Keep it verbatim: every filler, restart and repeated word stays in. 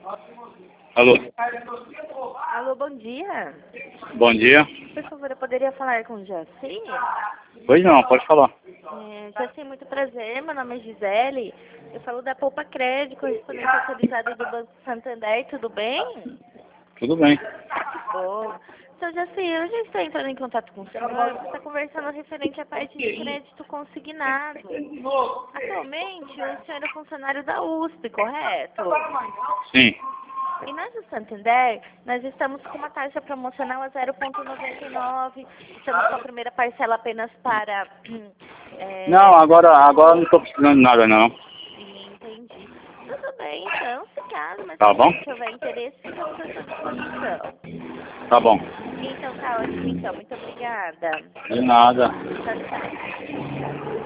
Alô? Alô, bom dia. Bom dia. Por favor, eu poderia falar com o Jaci? Pois não, pode falar. É, Jaci, muito prazer. Meu nome é Gisele. Eu falo da Poupa Crédito, correspondente autorizada do Banco Santander. Tudo bem? Tudo bem. Bom. Então, Jaci, eu já estou entrando em contato com o senhor. Você está conversando referente à parte de crédito consignado. Atualmente, o senhor é funcionário da U S P, correto? Sim. E nós do Santander, nós estamos com uma taxa promocional a zero vírgula noventa e nove. Estamos com a primeira parcela apenas para... É... Não, agora, agora não estou precisando de nada não. Entendi. Tudo bem, então, se caso, mas Tá se bom? tiver interesse, ficamos à sua disposição. Tá bom. Então, tá ótimo, então. Muito obrigada. De nada. Tchau, tchau.